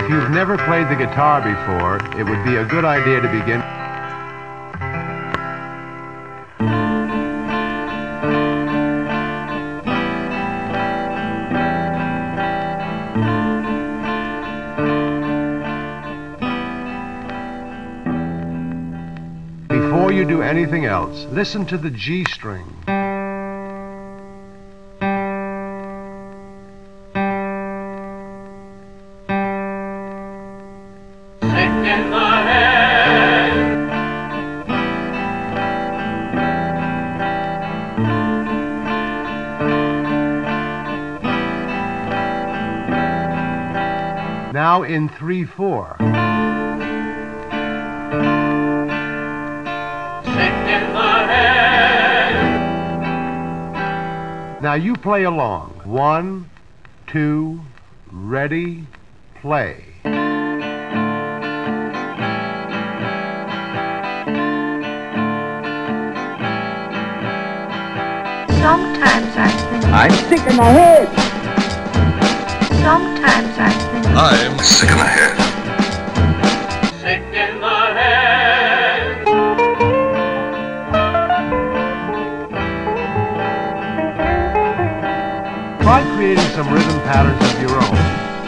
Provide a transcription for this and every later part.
If you've never played the guitar before, it would be a good idea to begin. Before you do anything else, listen to the G string. In the head. Now in 3/4. Sick in the head. Now you play along. 1, 2, ready, play. Sometimes I think I'm sick in the head. Sometimes I think I'm sick in the head. Sick in the head. Try creating some rhythm patterns of your own.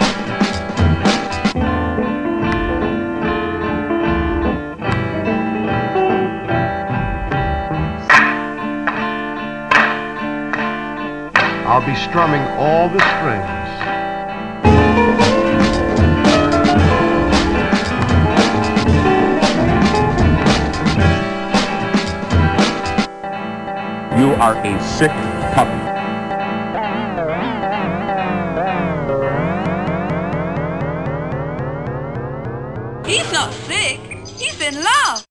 I'll be strumming all the strings. You are a sick puppy. He's not sick. He's in love.